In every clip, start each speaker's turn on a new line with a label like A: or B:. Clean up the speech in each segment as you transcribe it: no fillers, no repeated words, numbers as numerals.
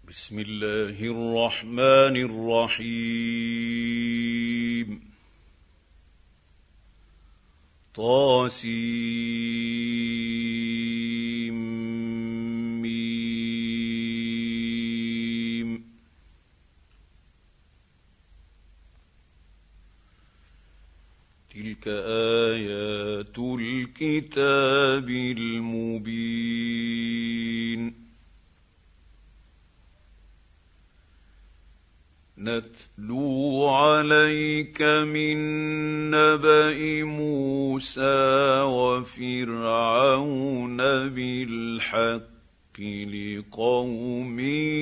A: بسم الله الرحمن الرحيم طاسيم تلك آيات الكتاب المبين نتلو عليك من نبأ موسى وفرعون بالحق لقوم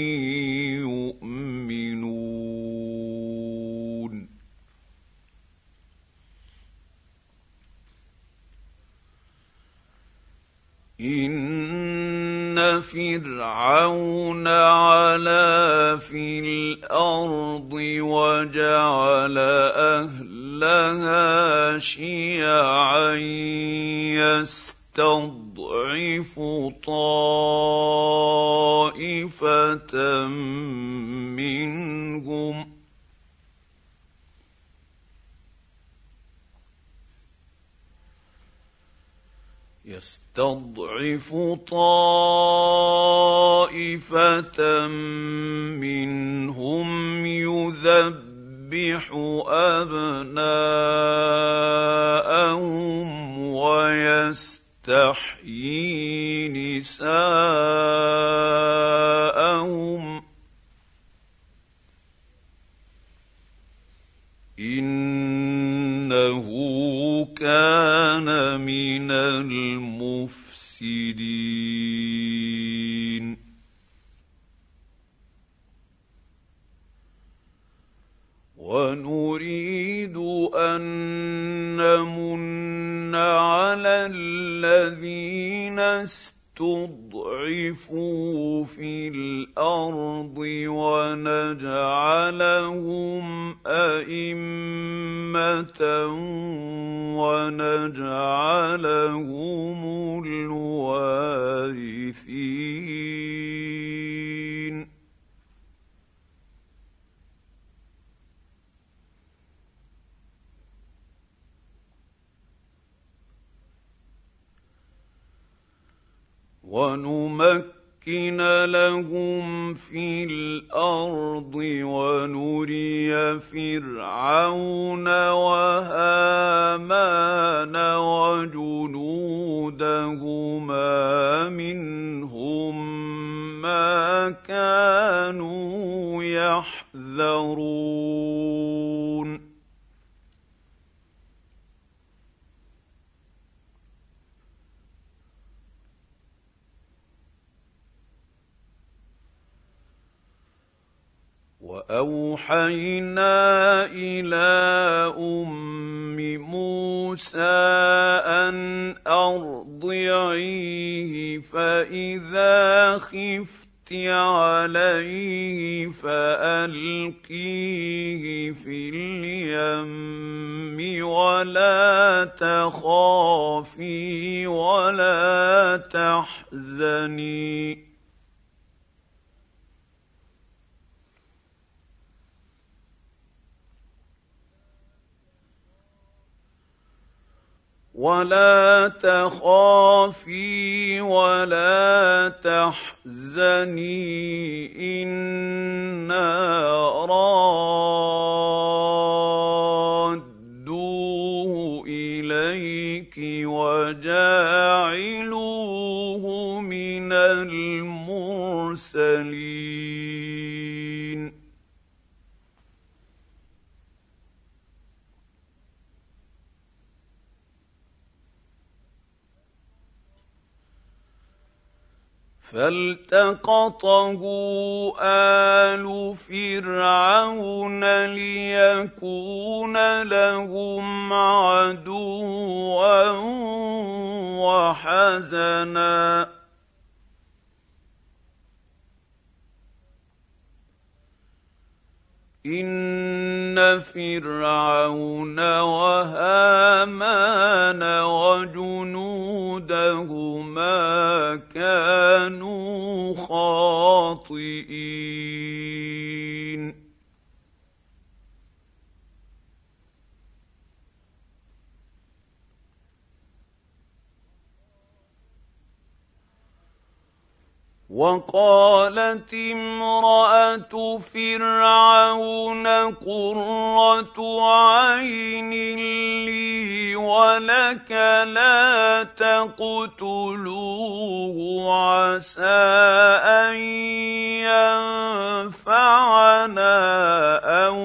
A: يؤمنون إن فرعون علا في الأرض وجعل أهلها شيعا يستضعف طائفة منهم يذبح أبناءهم ويستحيي نساءهم إنه كان من المفسدين ونريد أن نمن على الذين استضعفوا في الأرض ونجعلهم أئمة ونجعلهم الوارثين ونمكن لهم في الأرض ونري فرعون وهامان وجنودهما منهم ما كانوا يحذرون وأوحينا إلى أم موسى أن أرضعيه فإذا خفت عليه فألقيه في اليم ولا تخافي ولا تحزني إنا رادوه إليك وجاعلوه من المرسلين فالتقطه آل فرعون ليكون لهم عدوا وحزنا إن فرعون وهامان وجنودهما كانوا خاطئين خاطئين. وقالت امرأة فرعون قرة عين لي ولك لا تقتلوه عسى أن ينفعنا أو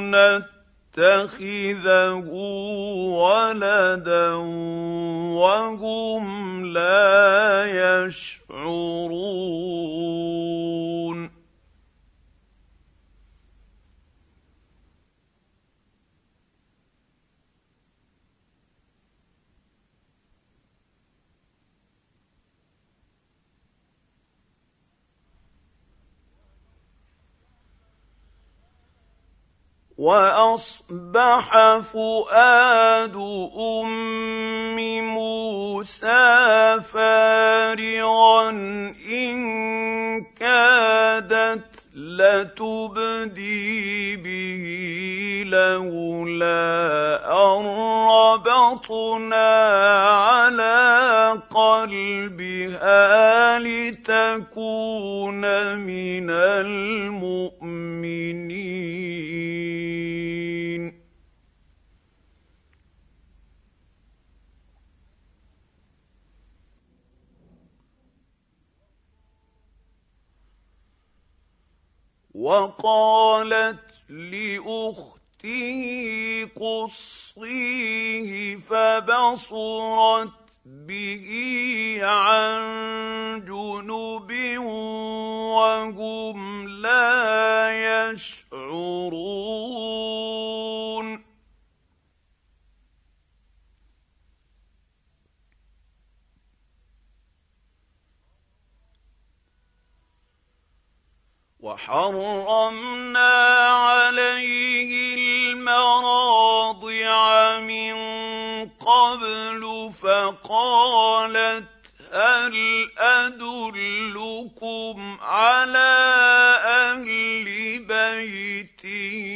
A: نتخذه ولدا وهم لا يشعرون. وأصبح فؤاد أم موسى فارغا إن كادت لتبدي به لولا أن ربطنا على قلبها لتكون من المؤمنين. وقالت لأخته قصيه فبصرت به عن جنب وهم لا يشعرون. وحرمنا عليه المراضع من قبل فقالت هل أدلكم على أهل بيت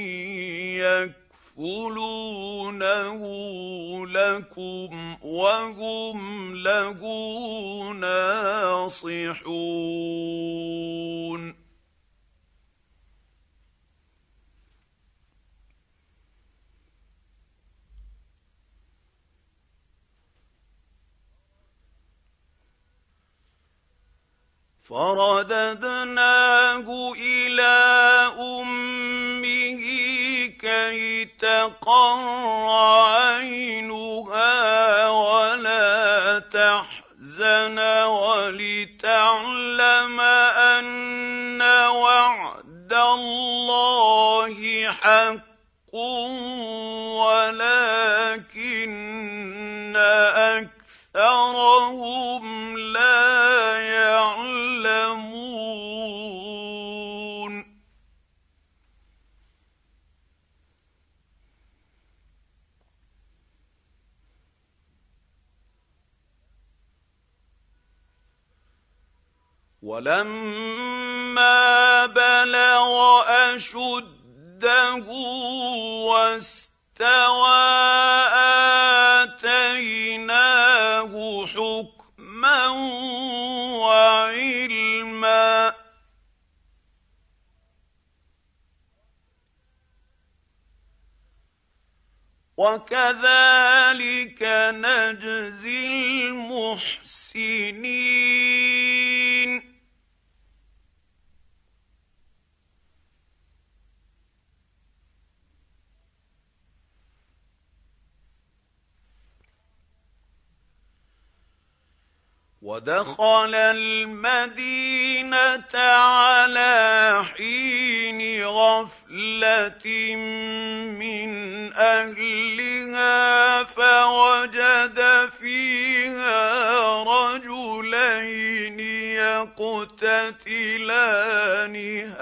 A: يكفلونه لكم وهم له ناصحون. فرددناه إلى أمه كي تقر عينها ولا تحزن ولتعلم أن وعد الله حق ولكن أكثرهم لا يعلمون. ولما بلغ أشده واستوى آتيناه حكما وعلما وكذلك نجزي المحسنين. ودخل المدينة على حين غفلة من أهلها فوجد فيها رجلين يقتتلان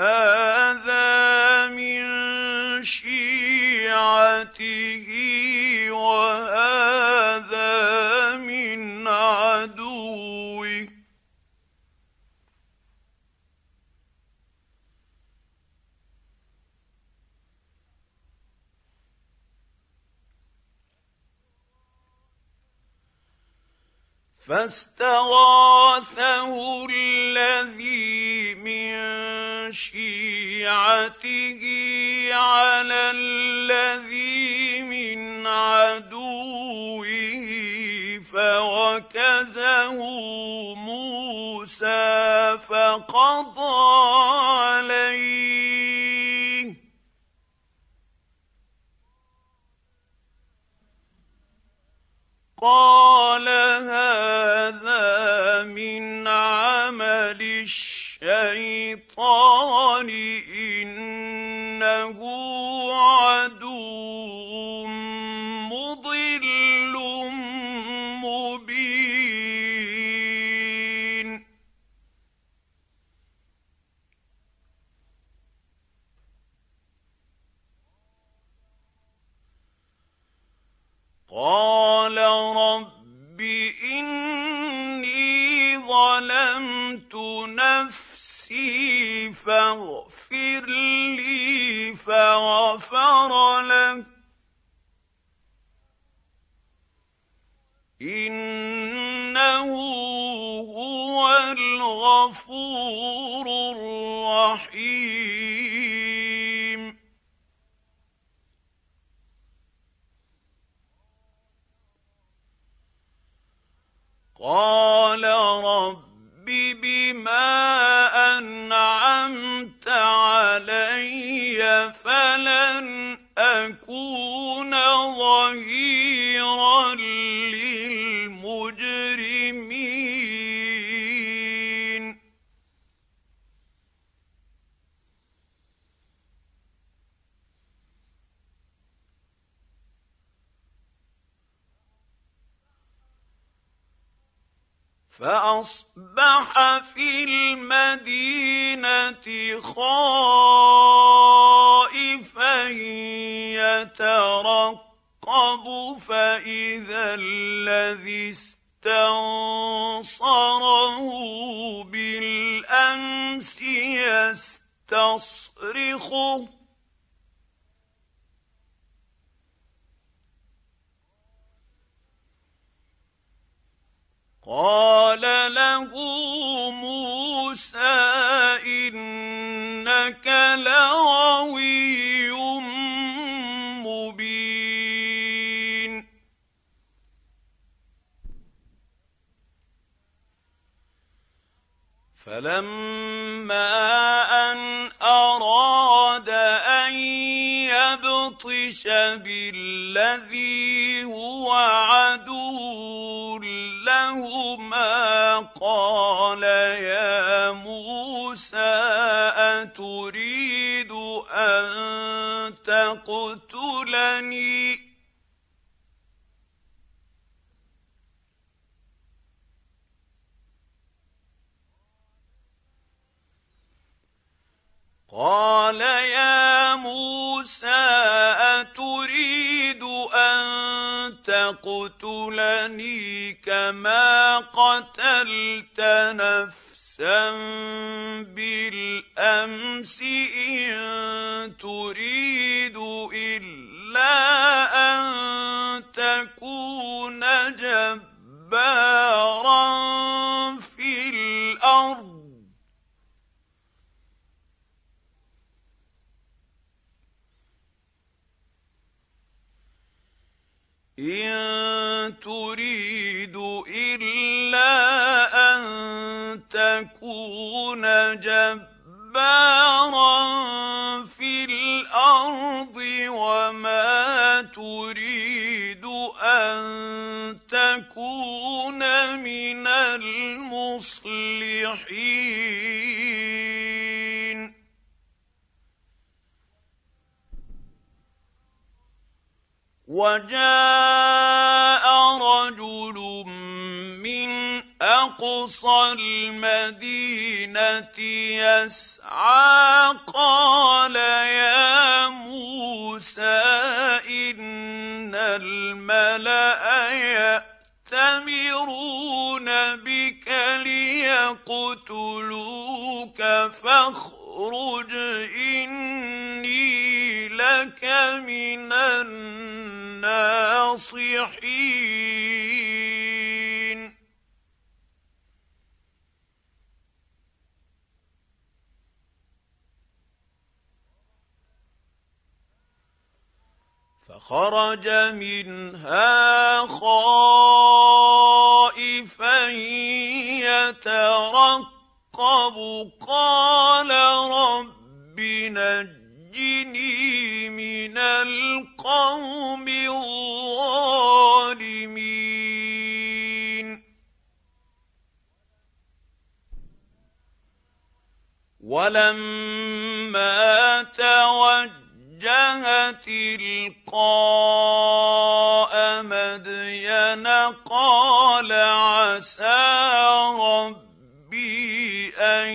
A: هذا من شيعته وهذا من عدوه. وهذا من عدوه. فجاءه موسى فاستغاثه عليه قومه فوكزه موسى فوقضى عليه وقال إني كفرت بما أشركتموه من قبل إن الله هو الحق من ربكم وإن الله لذو فضل على الناس ولكن أكثرهم لا يشكرون. فاستغاثه الذي من شيعته على الذي من عدوه فوكزه موسى فقضى عليه قال هذا من عمل الشيطان إنه عدو مضل مبين قال رب إني ظلمت نفسي فاغفر لي فغفر له إنه هو الغفور الرحيم قال رب بما أنعمت علي فلن أكون ظهيرا للمجرمين فأصبح في المدينة خائفا يترقب فإذا الذي استنصره بالأمس يستصرخه قال له موسى إنك لغوي مبين فلما أن أراد أن يبطش بالذي هو عدو لهما قال يا موسى أتريد أن تقتلني قال يا موسى أتريد أن تقتلني كما قتلت نفسا بالأمس إن تريد إلا أن تكون جبارا في الأرض إن تريد إلا أن تكون جبارا في الأرض وما تريد أن تكون من المصلحين وجاء رجل من أقصى المدينة يسعى قال يا موسى إن الملأ يأتمرون بك ليقتلوك فاخرج إني لك من الناصحين فخرج منها خائفا يترقب قال رب نجني من القوم الظالمين ولما توجه تلقاء مدين قال عسى ربي أن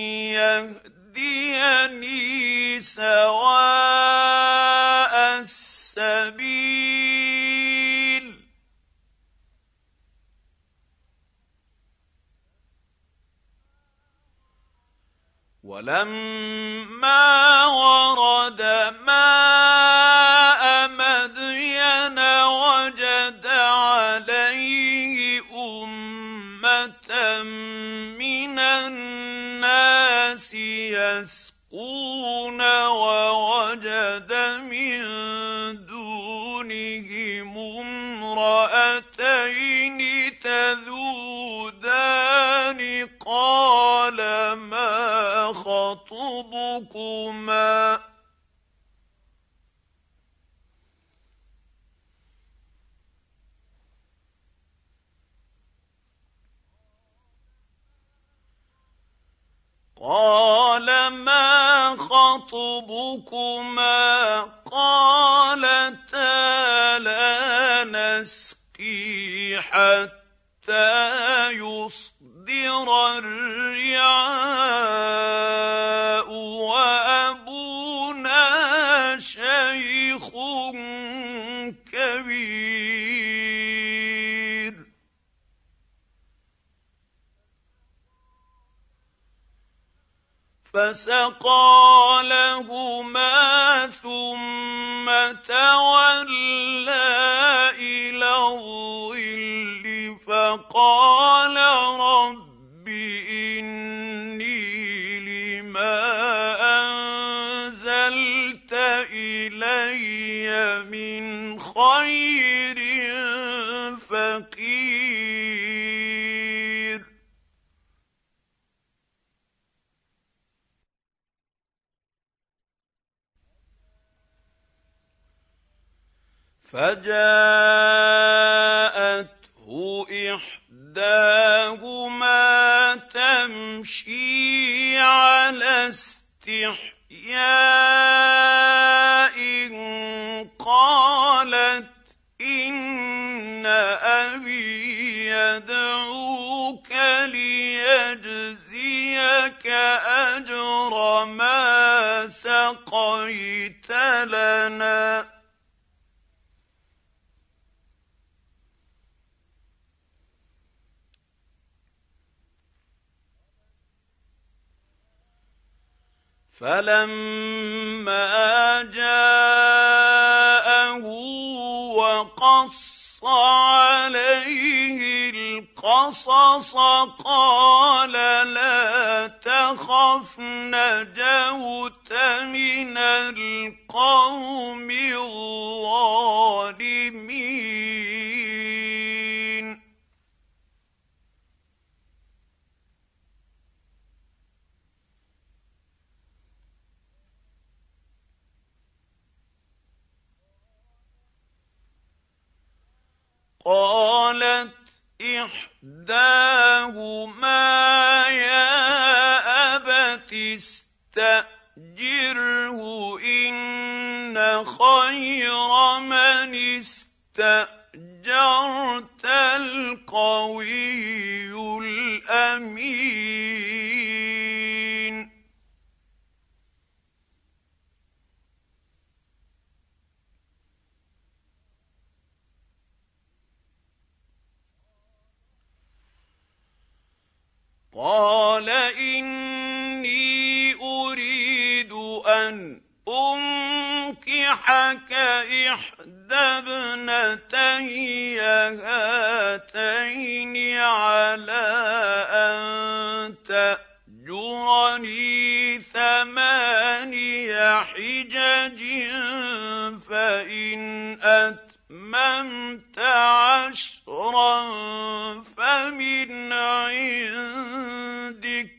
A: يهديني سواء السبيل ولما ورد ماء مدين وجد عليه أمة من الناس يسقون ووجد من دونهم امرأتين تذودان قال ما خطبكما قال ما خطبكما قالتا لا نسقي حتى يصدر الرعاء وأبونا شيخ كبير فسقى لهما ثم تولى إلى الظل فقال رب إني لما أنزلت إلي من خير فقير فجاءته إحداهما تمشي على استحياء قالت إن أبي يدعوك ليجزيك أجر ما سقيت لنا فلما جاءه وقص عليه القصص قال لا تخف نجوت من القوم الظالمين قالت إحداهما يا أبت استأجره إن خير من استأجرت القوي الأمين قال إني أريد أن أنكحك إحدى ابنتي هاتين على أن تأجرني 8 حجج فإن أتممت عشرا فمن عندك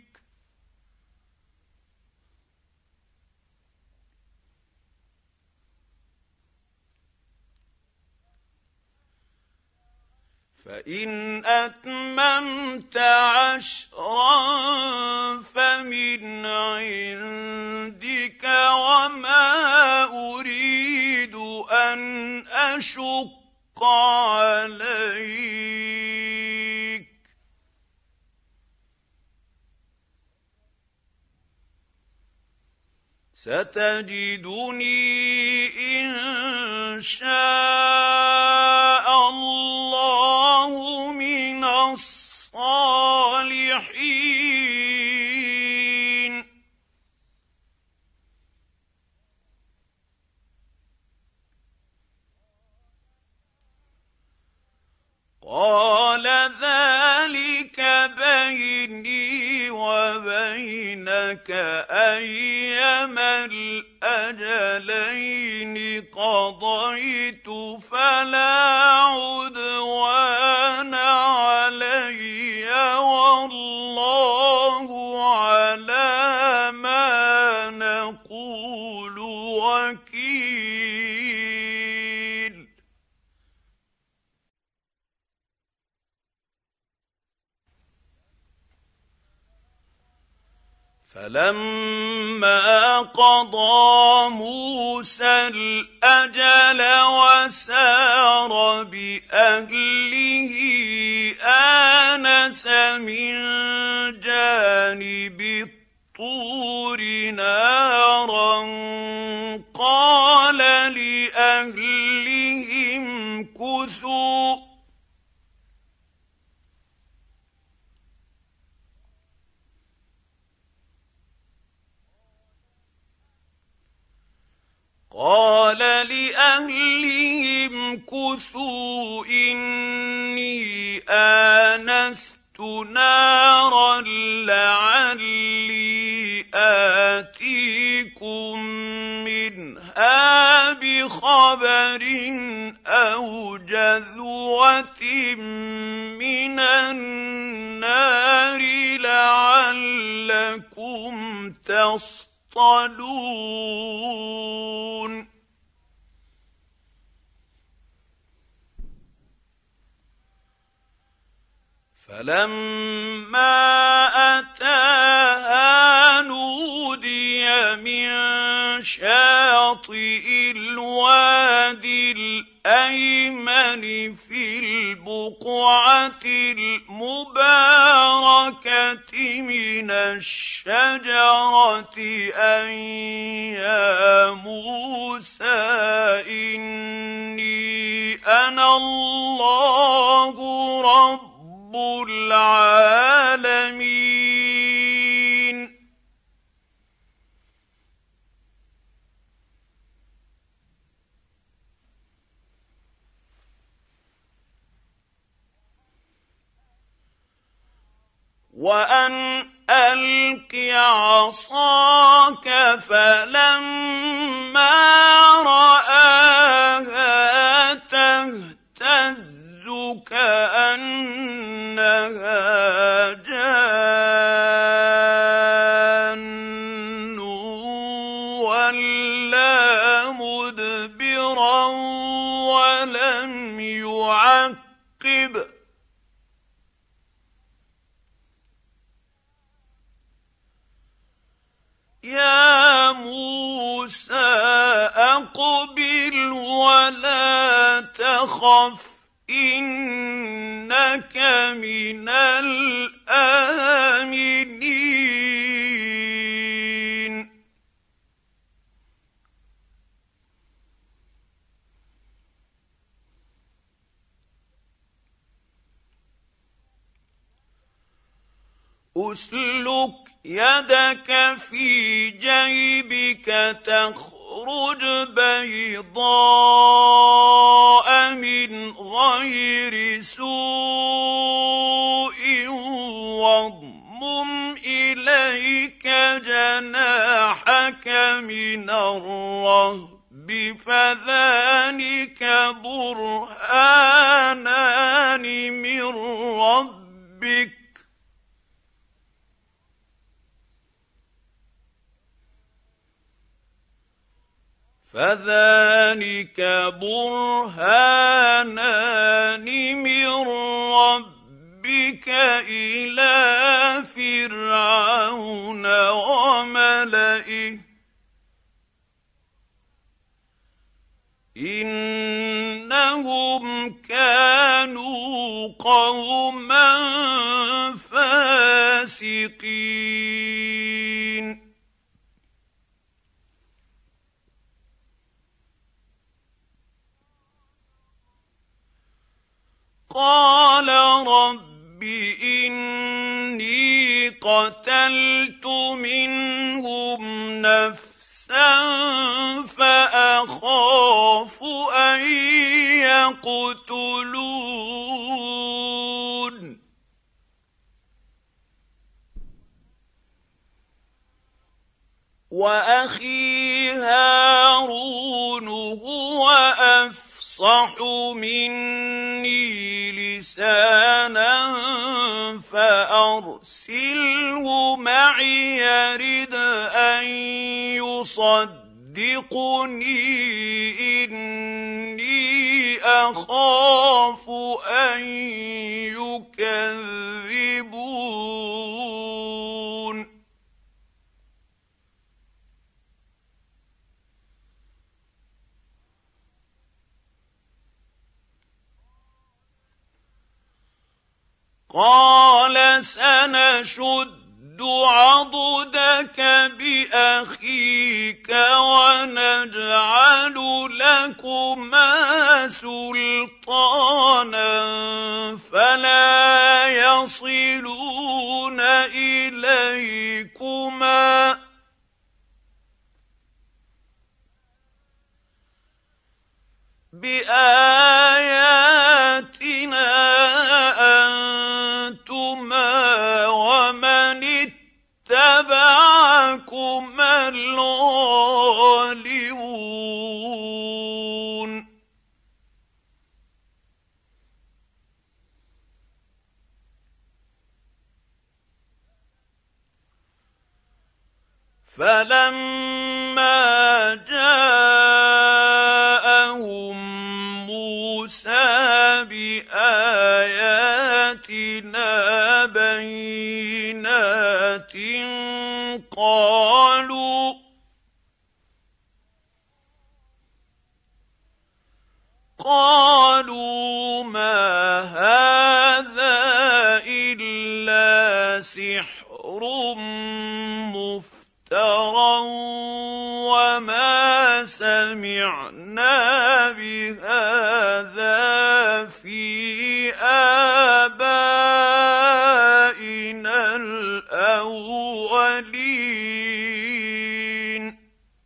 A: فإن أتممت عشرا فمن عندك وما أريد أن أشق عليك ستجدني إن شاء الله من الصالحين قال ذلك بيني وبينك أيما الأجلين قضيت فلا عدوان علي والله على ما نقول وكيل فلما قضى موسى الأجل وسار بأهله آنس من جانب الطور نارا قال لأهلهم كثوا إني آنست نارا لعلي آتيكم منها بخبر أو جذوة من النار لعلكم تصطلون فلما أتاها نودي من شاطئ الوادي الأيمن في البقعة المباركة من الشجرة أن يا موسى إني أنا الله رب العالمين وأن ألق عصاك فلما رآها تهتز كأنها جان ولا مدبرا ولم يعقب يا موسى أقبل ولا تخف إنك من الآمنين أسلك يدك في جيبك تخرج بيضاء من غير سوء واضمم إليك جناحك من الرهب فذلك برهانان من ربك إلى فرعون وملئه إنهم كانوا قوما فاسقين قال رب إني قتلت منهم نفسا فأخاف أن يقتلون وأخي هارون هو أفصح مني لسانا فأرسله معي يرد أن يصدقني إني أخاف أن يكذبون قال سنشد عضدك بأخيك ونجعل لكما سلطانا فلا يصلون إليكما بآياتنا أنتما ومن اتبعكما الغالبون فلما جاءهم موسى بآياتنا بينات قالوا ما هذا إلا سحر مفترى وما سمعنا بهذا في آبائنا الأولين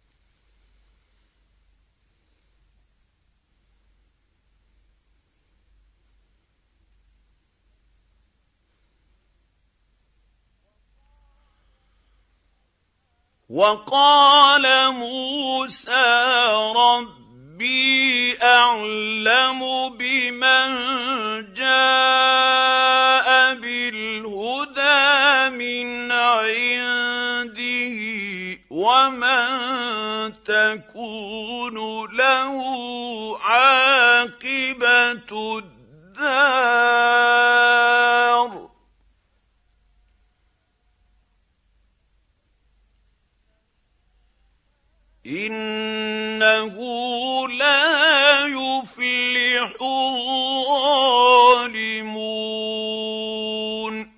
A: وقال موسى ربي أعلم بمن جاء بالهدى من عنده ومن تكون له عاقبة الدار إنه لا يفلح الظالمون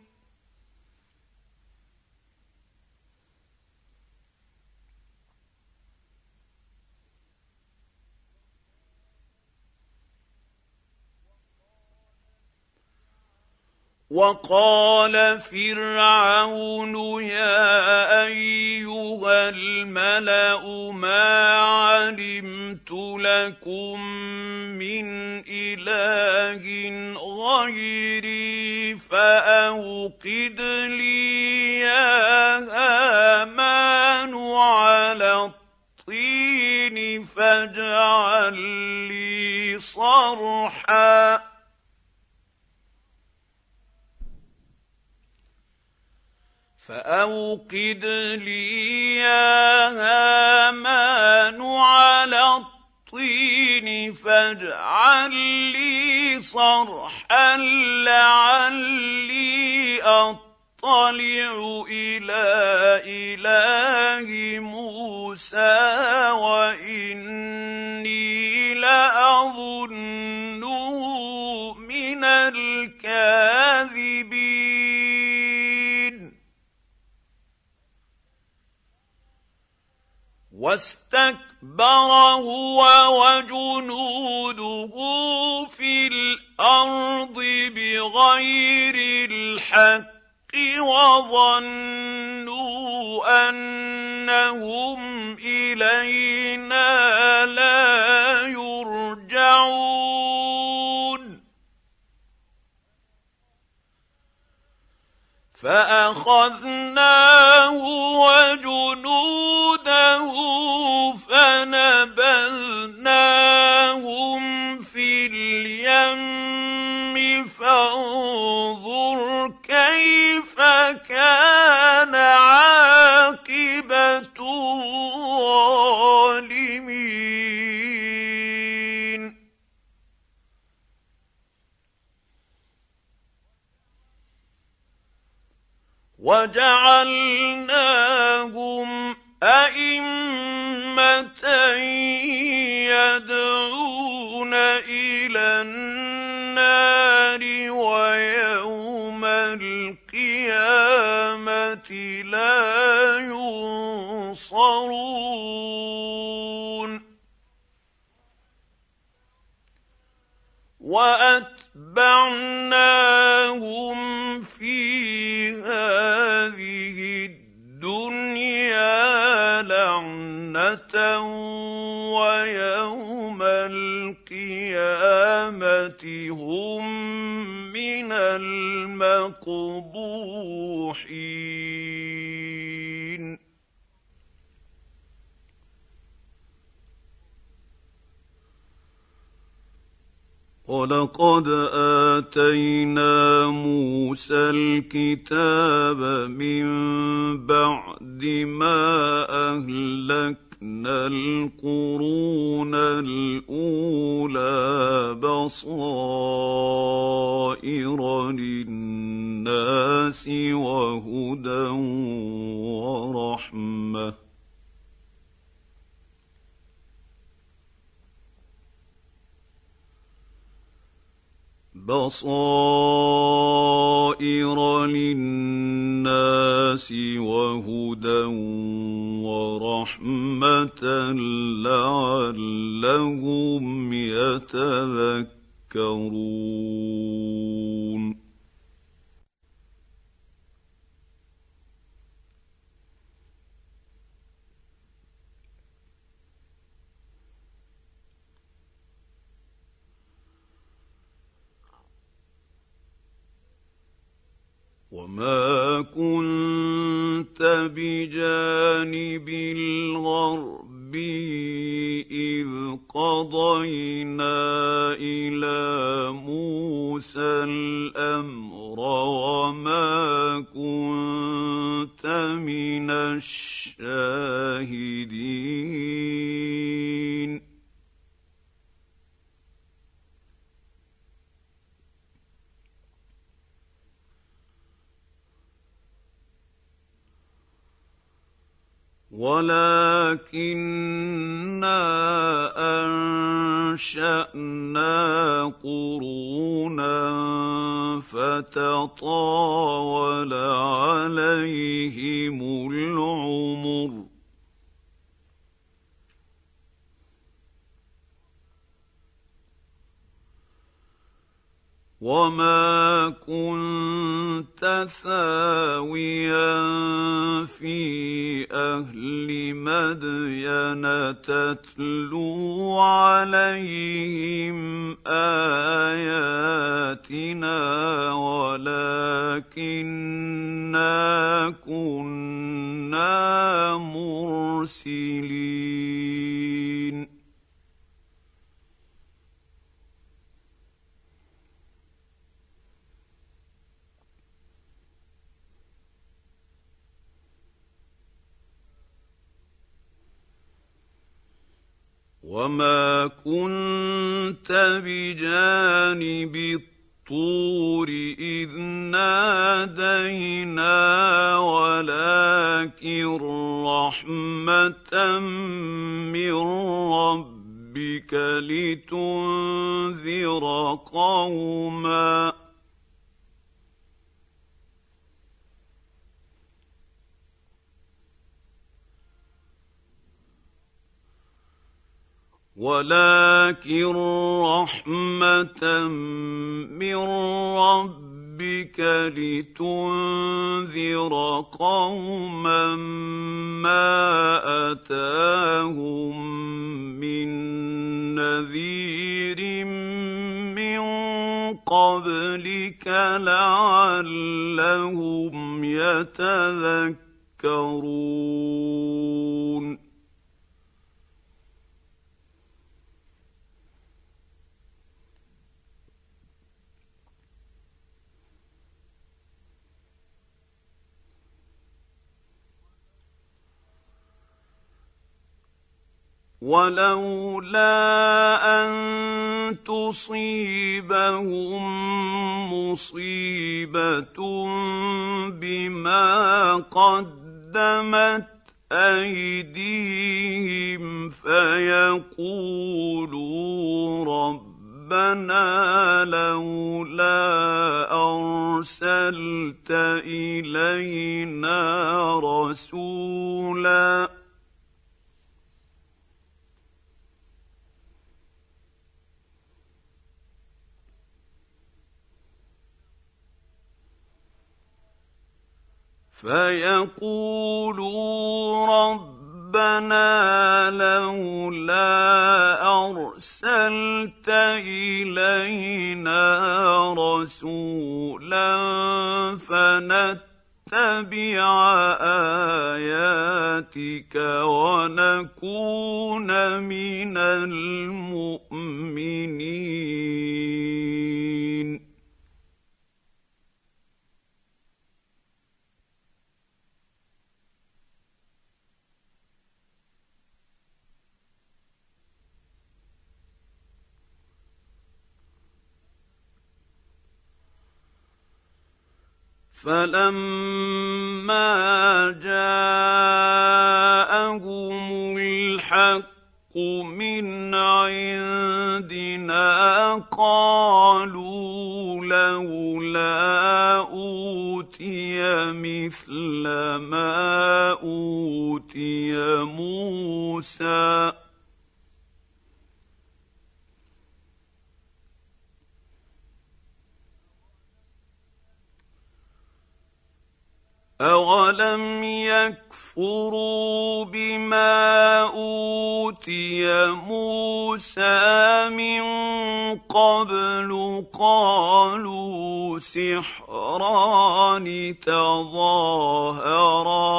A: وقال فرعون يا أيها الملأ ما علمت لكم من إله غيري فأوقد لي يا هامان على الطين فاجعل لي صرحا فأوقد لي يا هامان على الطين فاجعل لي صرحا لعلي أطلع إلى إله موسى وإني لأظنه من الكاذبين واستكبر هو وجنوده في الأرض بغير الحق وظنوا أنهم إلينا لا يرجعون فأخذناه وجنوده فنبذناهم في اليم فانظر كيف كان عاقبة الظالمين وجعلناهم أئمة يدعون إلى النار ويوم القيامة لا ينصرون وأتبعناهم في هذه الدنيا لعنة ويوم القيامة هم من المقبوحين ولقد آتينا موسى الكتاب من بعد ما أهلكنا القرون الأولى بصائر للناس وهدى ورحمة بصائر للناس وهدى ورحمة لعلهم يتذكرون وما كنت بجانب الغرب إذ قضينا إلى موسى الأمر وما كنت من الشاهدين ولكننا أنشأنا قرونا فتطاول عليهم العمر وما كنت ثاويا في أهل مدين تتلو عليهم آياتنا ولكننا كنا مرسلين وما كنت بجانب الطور إذ نادينا ولكن رحمة من ربك لتنذر قوما من ربك لتنذر قوما ما أتاهم من نذير من قبلك لعلهم يتذكرون ولولا أن تصيبهم مصيبة بما قدمت أيديهم فيقولوا ربنا لولا أرسلت إلينا رسولا فيقولوا ربنا لولا أرسلت إلينا رسولا فنتبع آياتك ونكون من المؤمنين فلما جاءهم الحق من عندنا قالوا لولا أوتي مثل ما أوتي موسى أولم يكفروا بما أوتي موسى من قبل قالوا سحران تظاهرا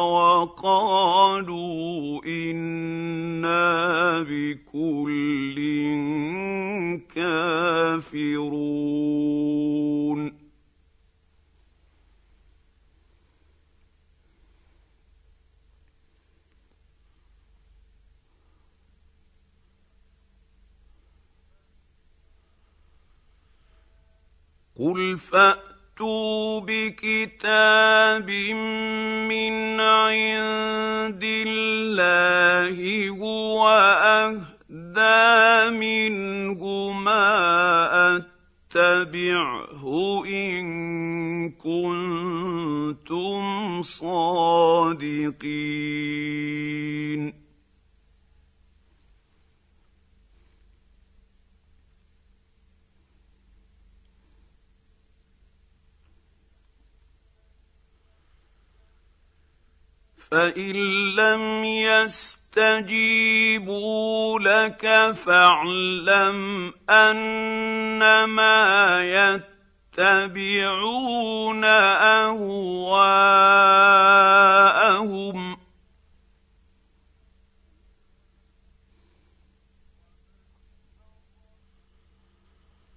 A: وقالوا إنا بكل كافرون قل فأتوا بكتاب من عند الله هو أهدى منه ما أتبعه إن كنتم صادقين فإن لم يستجيبوا لك فاعلم أنما يتبعون أهواءهم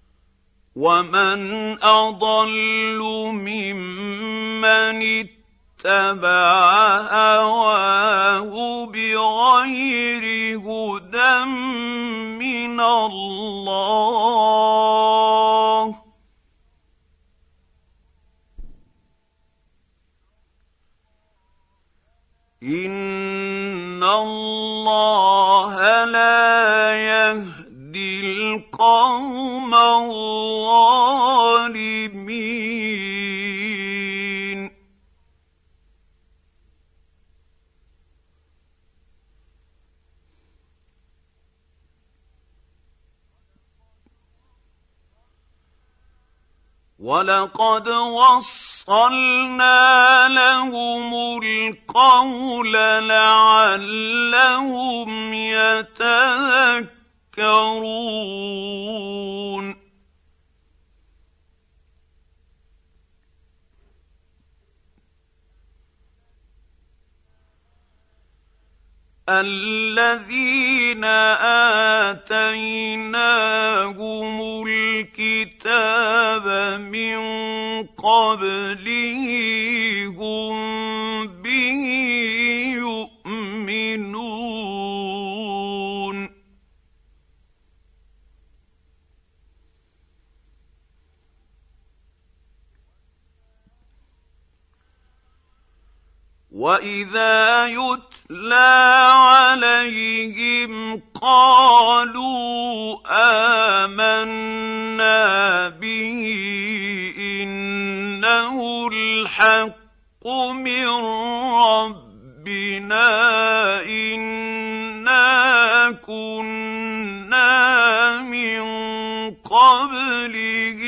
A: ومن أضل ممن اتبع هواه بغير هدى من الله إن الله لا يهدي القوم الظالمين ولقد وصلنا لهم القول لعلهم يتذكرون الذين آتيناهم الكتاب من قبله هم به يؤمنون وإذا يتلى عليهم قالوا آمنا به إنه الحق من ربنا إنا كنا من قبله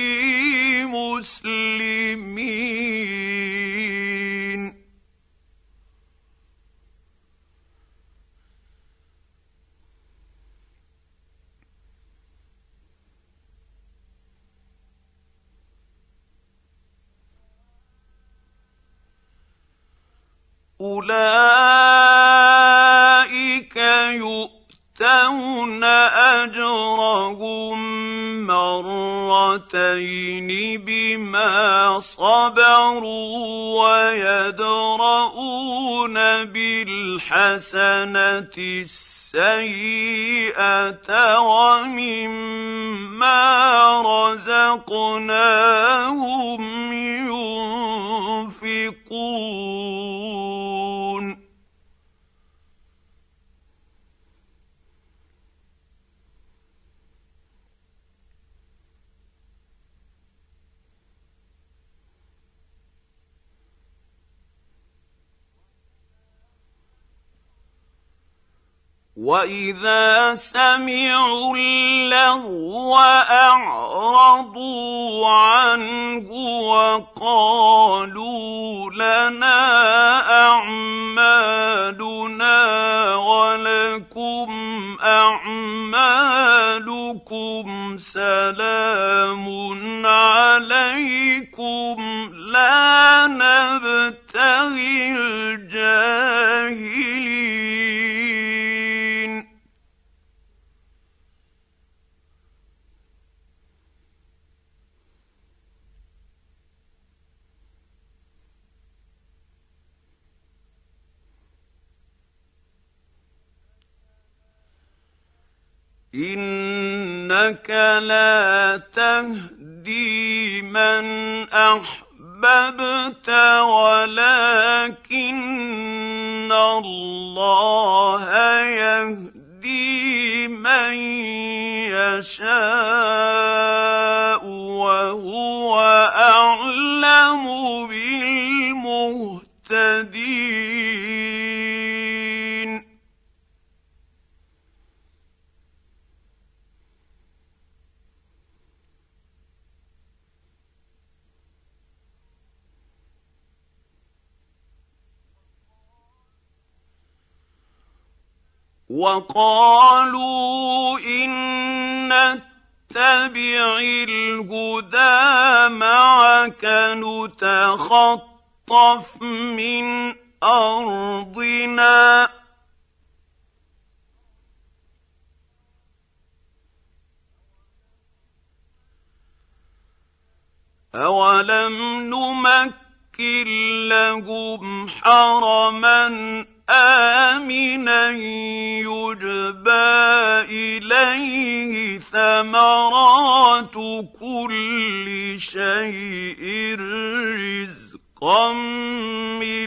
A: مسلمين أولئك يؤتون أجرهم مرتين بما صبروا ويدرؤون بالحسنة السيئة ومما رزقناهم ينفقون وإذا سمعوا اللغو أعرضوا عنه وقالوا لنا أعمالنا ولكم أعمالكم سلام عليكم لا نبتغي الجاهلين إنك لا تهدي من أحببت ولكن الله يهدي من يشاء وهو أعلم بالمهتدين وقالوا إن نتبع الهدى معك نتخطف من أرضنا أولم نمكن لهم حرما آمنا يجبى إليه ثمرات كل شيء رزقا من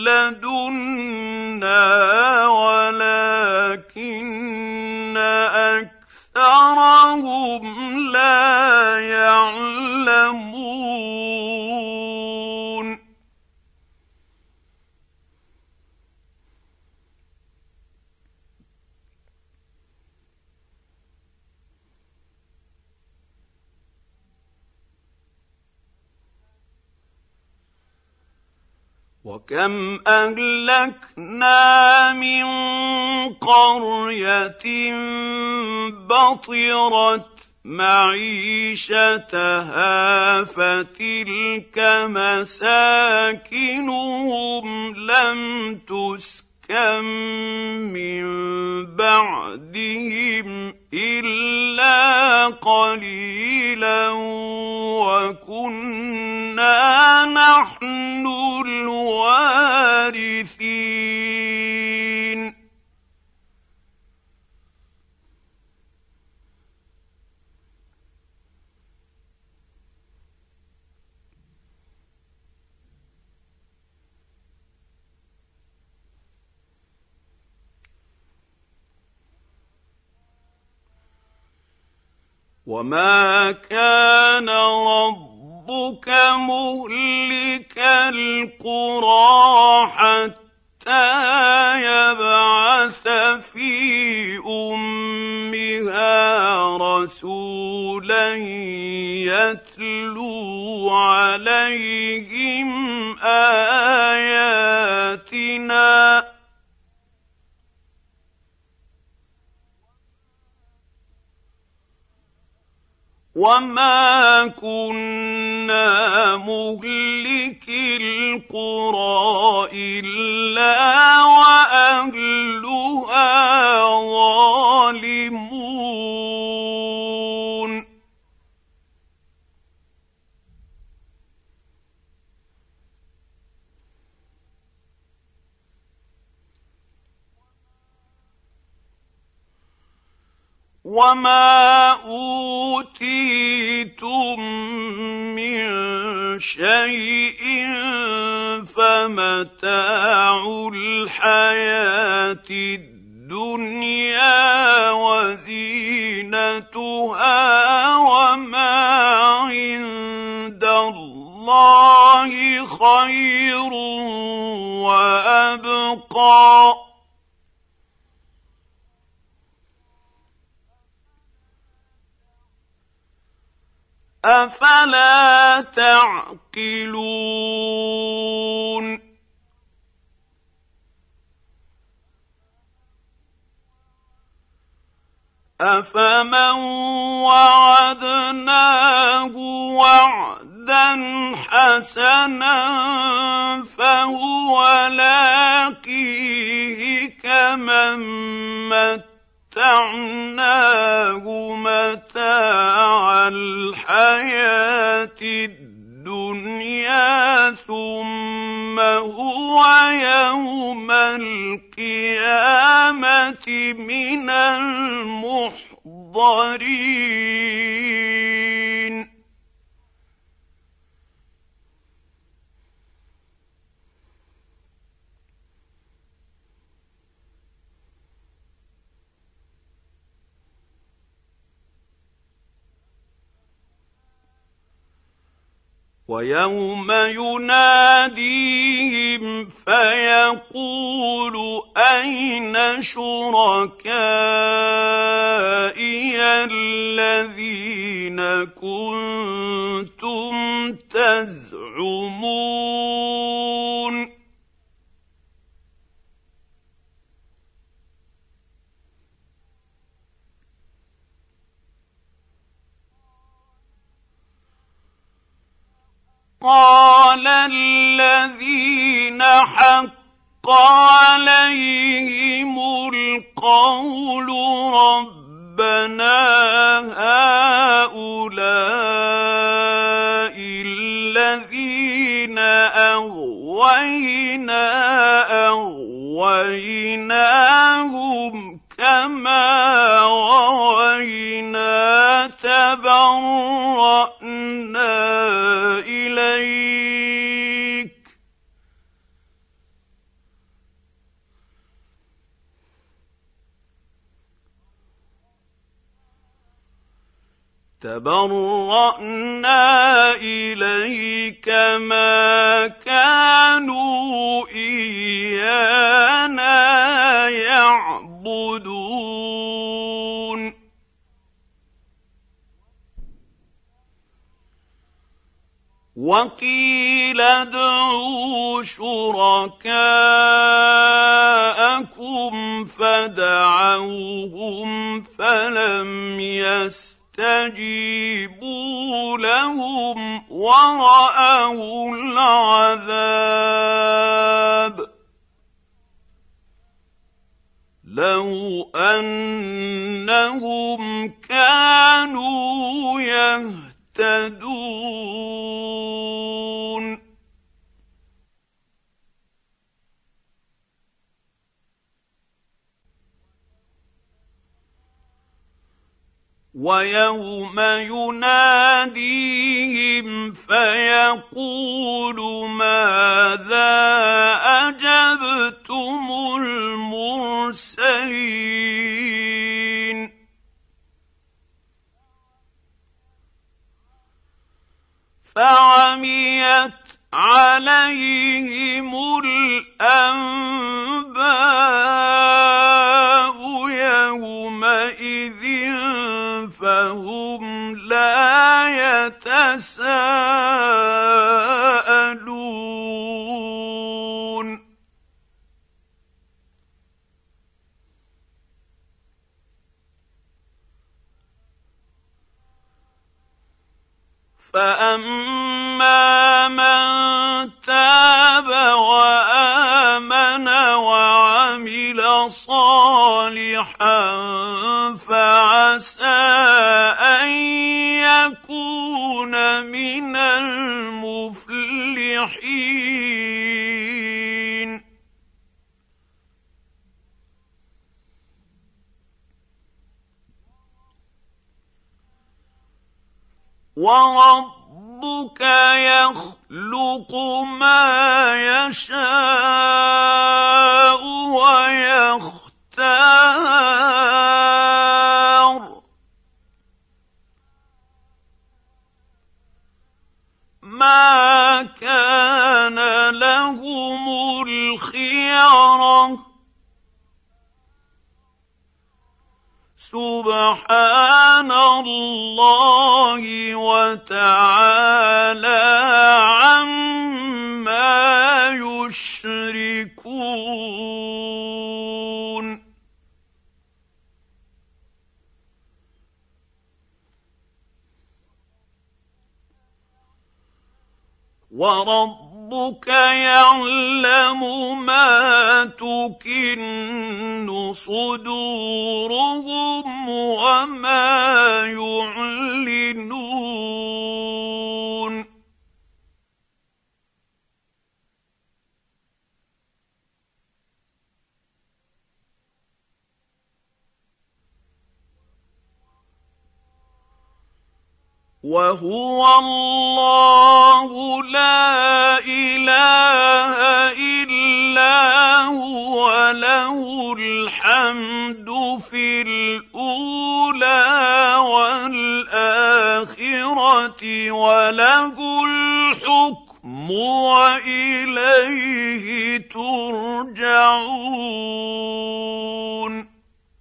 A: لدنا ولكن أكثرهم لا يعلمون. وكم أهلكنا من قرية بطرت معيشتها فتلك مساكنهم لم تسكن من بعدهم إلا قليلا وكنا نحن الوارثين. وما كان ربك مهلك القرى حتى يبعث في أمها رسولا يتلو عليهم آياتنا وما كنا مهلك القرى إلا وأهلها ظالمون. وما أوتيتم من شيء فمتاع الحياة الدنيا وزينتها وما عند الله خير وأبقى أفلا تعقلون. أفمن وعدناه وعدا حسنا فهو لاقيه كمن متعناه متاع الحياة الدنيا ثم هو يوم القيامة من المحضرين. ويوم يناديهم فيقول أين شركائي الذين كنتم تزعمون قال الذين حق عليهم القول ربنا هؤلاء الذين رويناهم كما روينا تبرأنا إليك ما كانوا إيانا يعبدون وقيل ادعوا شركاءكم فدعوهم فلم يستجيبوا لهم ورأوا العذاب لو أنهم كانوا يهتدون ويوم يناديهم فيقول ماذا أجبتم المرسلين فعميت عليهم الأنباء يومئذ فهم لا يتساءلون فأما من تاب وآمن وعمل صالحا فعسى أن يكون من المفلحين وربك يخلق ما يشاء ويختار ما كان لهم الخيرة سبحان الله وتعالى عما يشركون وربك يعلم ما تكن صدورهم وما يعلنون وهو الله لا إله إلا هو له الحمد في الأولى والآخرة وله الحكم وإليه ترجعون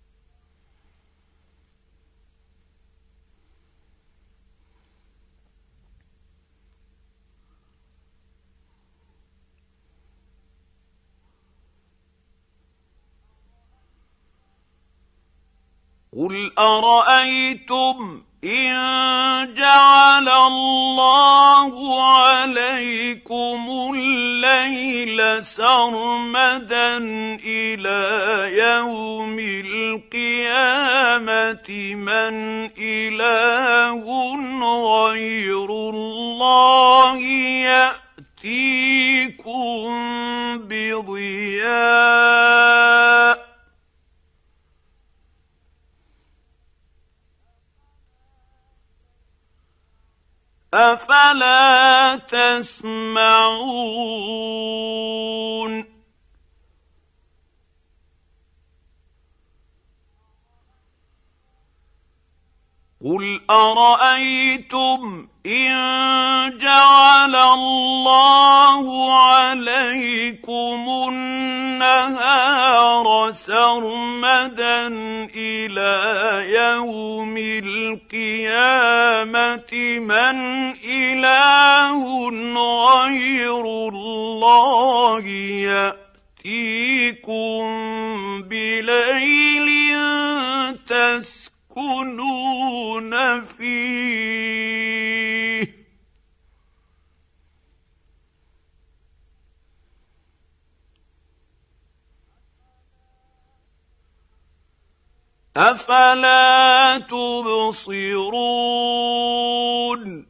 A: قل أرأيتم إن جعل الله عليكم الليل سرمدا إلى يوم القيامة من إله غير الله يأتيكم بضياء أفلا تسمعون قل أرأيتم إن جعل الله عليكم النهار سرمدا إلى يوم القيامة من إله غير الله يأتيكم بليل تسكنون فيه أفلا تبصرون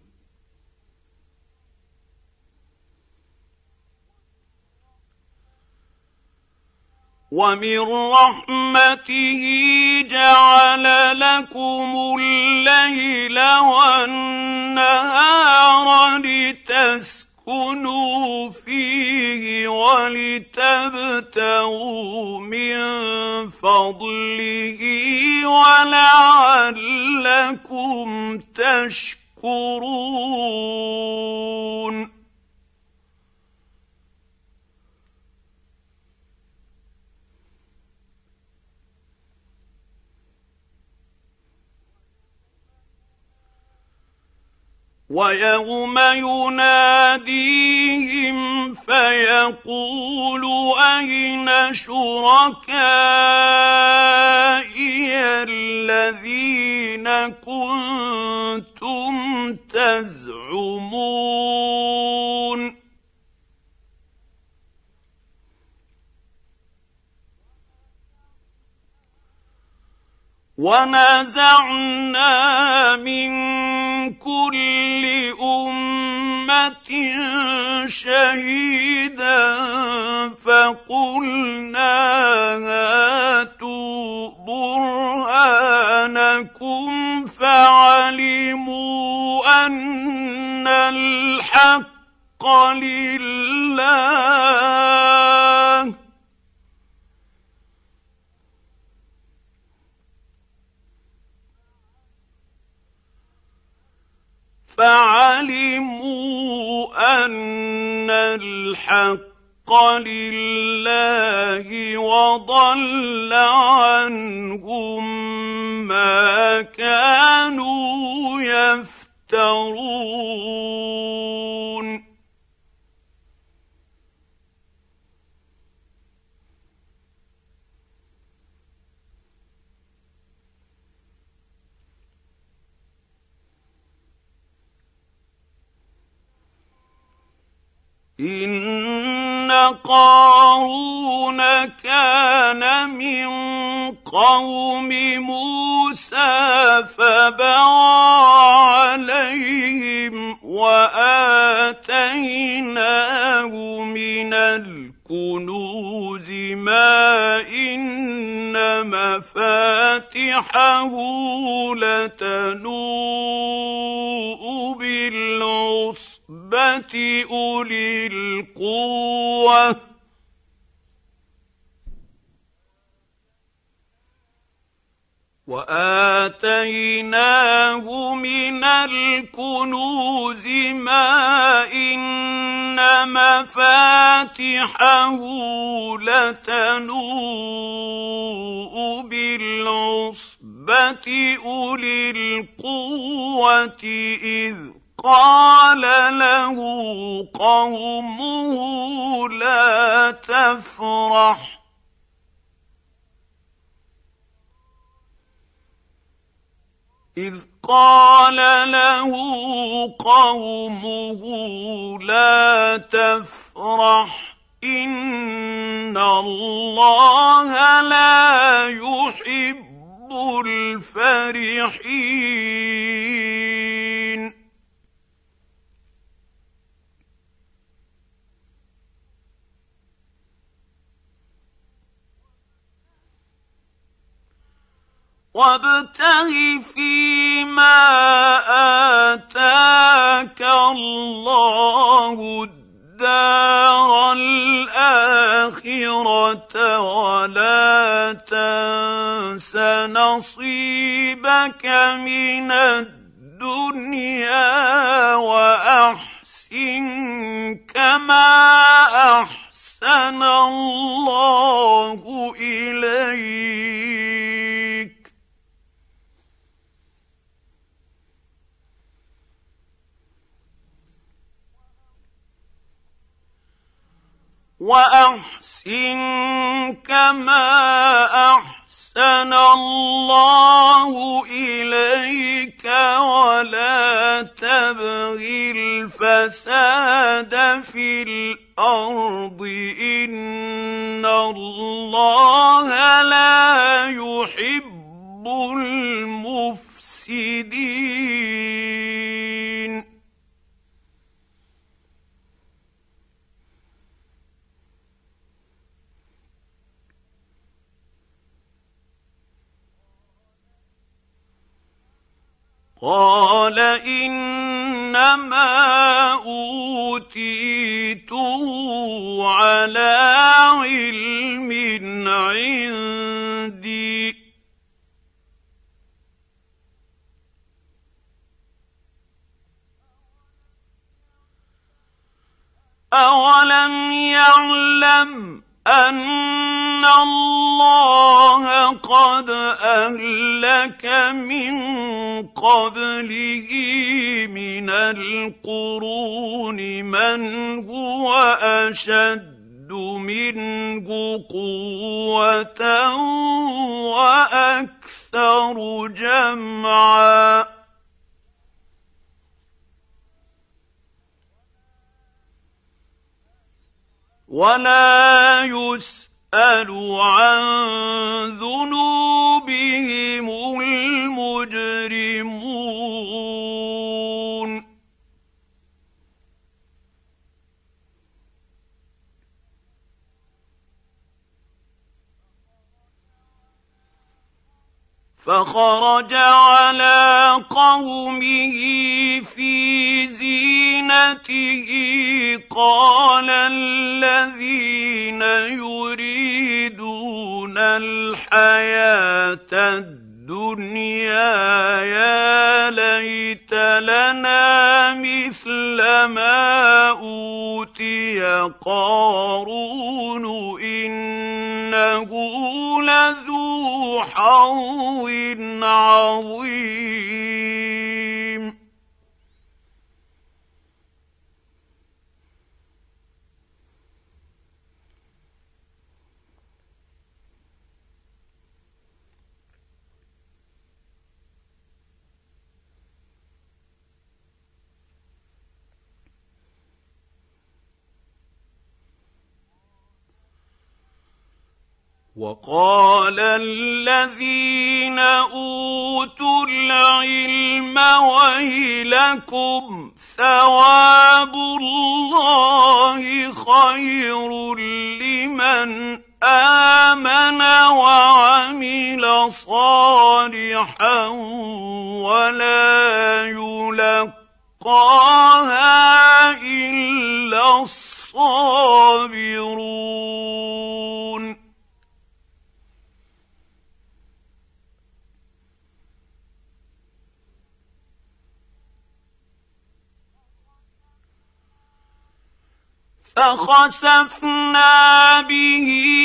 A: ومن رحمته جعل لكم الليل والنهار لتسكنوا فيه ولتبتغوا من فضله ولعلكم تشكرون ويوم يناديهم فيقول أين شركائي الذين كنتم تزعمون ونزعنا من كل أمة شهيدا فقلنا هاتوا برهانكم فعلموا أن الحق لله وضل عنهم ما كانوا يفترون إن قارون كان من قوم موسى فبغى عليهم وآتيناه من الكنوز ما إن مفاتحه لتنوء بالعصبة أولي القوة وآتيناه من الكنوز ما إن مفاتحه لتنوء بالعصبة أولي القوة إذ قال له قومه لا تفرح إن الله لا يحب الفرحين وابتغ بما آتاك الله الدار الآخرة ولا تنس نصيبك من الدنيا وأحسن كما أحسن الله إليك الله إليك ولا تبغ الفساد في الأرض إن الله لا يحب المفسدين قال إنما أوتيته على علم عندي أولم يعلم أن الله قد أهلك من قبله من القرون من هو أشد منه قوة وأكثر جمعا ولا يسأل عن ذنوبهم المجرمون فخرج على قومه في زينته قال الذين يريدون الحياة الدنيا يا ليت لنا مثل ما أوتي قارون إنه لذو حظ عظيم وقال الذين أوتوا العلم ويلكم ثواب الله خير لمن آمن وعمل صالحا ولا يلقاها إلا الصابرون فخسفنا به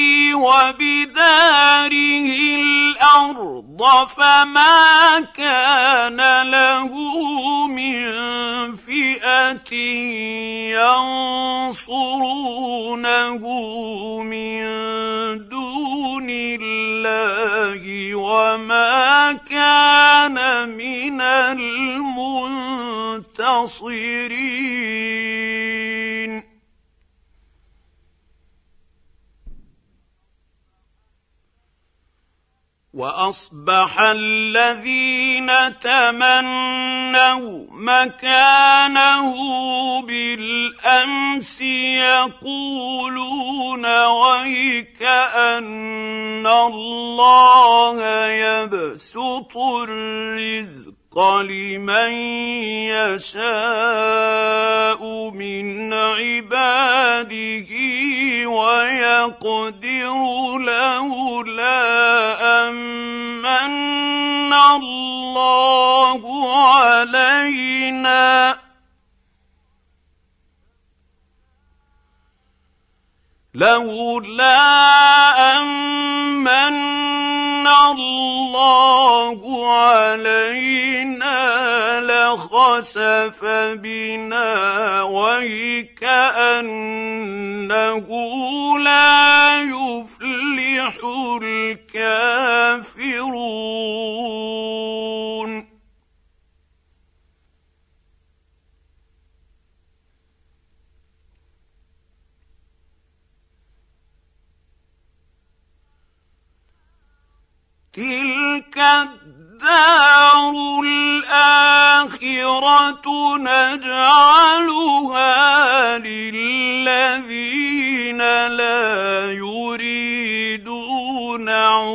A: وبداره الأرض فما كان له من فئة ينصرونه من دون الله وما كان من المنتصرين وأصبح الذين تمنوا مكانه بالأمس يقولون ويكأن الله يبسط الرزق لمن يشاء من عباده ويقدر لولا أمن الله علينا لخسف بنا وكأنه لا يفلح الكافرون. تلك الدار الآخرة نجعلها للذين لا يريدون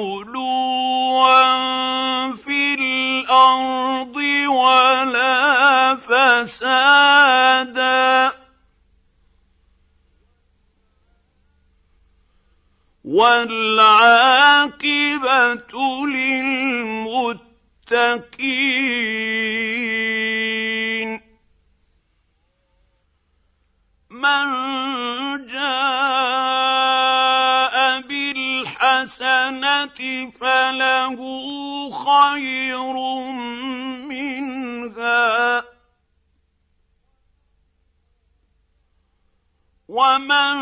A: علوا في الأرض ولا فسادا والعاقبة للمتقين. من جاء بالحسنة فله خير منها ومن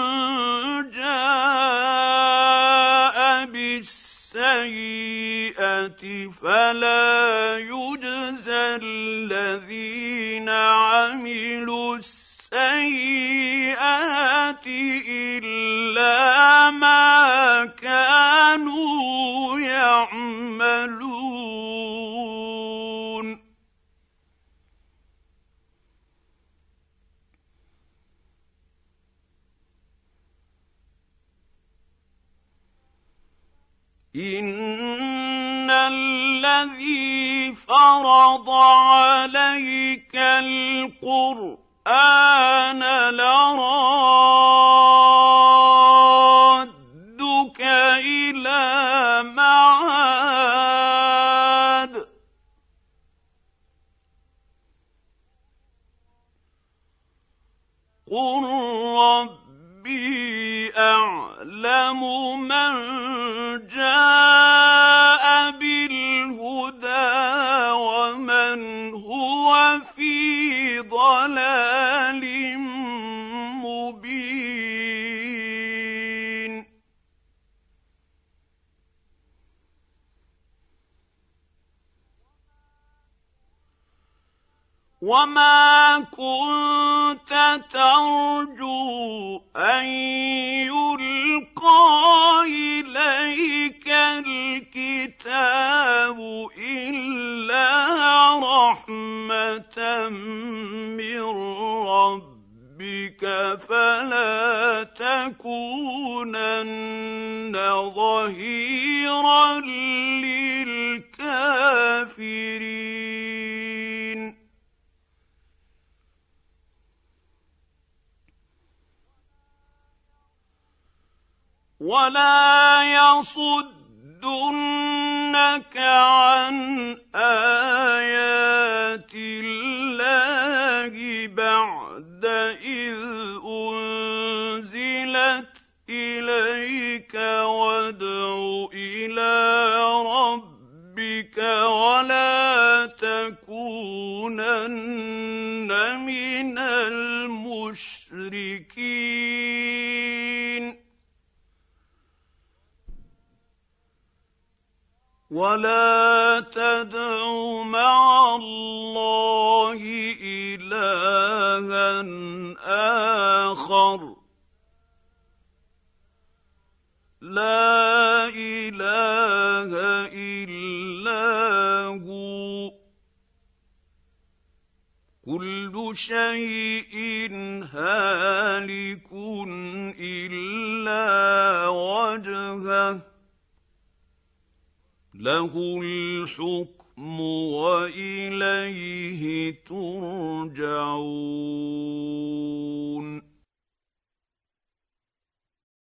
A: جاء بالسيئة فلا يجزى الذين عملوا السيئات إلا ما كانوا يعملون. إن الذي فرض عليك القرآن لرادك إلى معاد قل ربي أعلم من جاء بالهدى ومن هو في ضلال مبين. وما كنت ترجو أن يلقى إليك الكتاب إلا رحمة من ربك فلا تكونن ظهيرا للكافرين. ولا يصدنك عن آيات الله بعد إذ أنزلت إليك وادع إلى ربك ولا تكونن من المشركين. ولا تدع مع الله إلها آخر لا إله إلا هو كل شيء هالك إلا وجهه له الحكم واليه ترجعون.